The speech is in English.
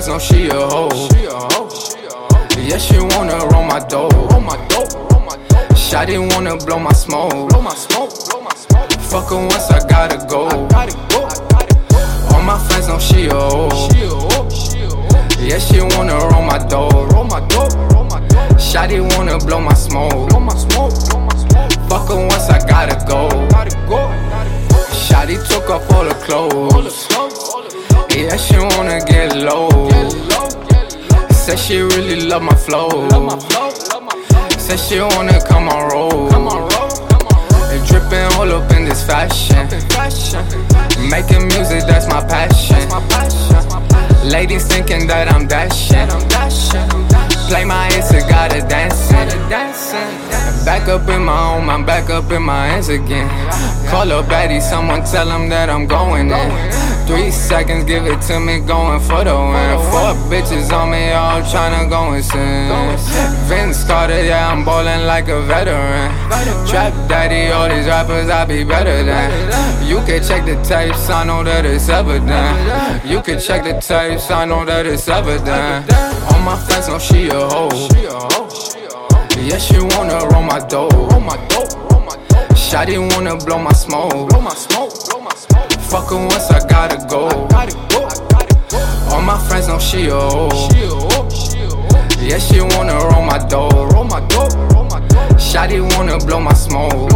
friends know she a hoe. Yeah, she wanna roll my dough. Shawty wanna blow my smoke. Fuck her once, I gotta go. All my friends know she a hoe. Yeah, she wanna roll my dough. Shawty wanna blow my smoke. Fuck her once, I gotta go. Shawty took off all the clothes. Yeah, she wanna get low. Said she really love my flow. Said she wanna come on roll. Drippin' all up in this fashion. Making music, that's my passion. Ladies thinking that I'm dashing. Play my hits, I gotta dancing. Back up in my home, I'm back up in my hands again. Call up baddie, someone tell him that I'm going in. 3 seconds, give it to me, going for the win. 4 bitches on me, all tryna go insane. Vince Carter, yeah, I'm ballin' like a veteran. Trap daddy, all these rappers, I be better than. You can check the tapes, I know that it's evident. You can check the tapes, I know that it's evident. All my friends know she a hoe. Yeah, she wanna roll my dough. Shawty wanna blow my smoke. Fuck her once, I gotta go. All my friends know she a hoe. Yeah, she wanna roll my dough. Shawty wanna blow my smoke.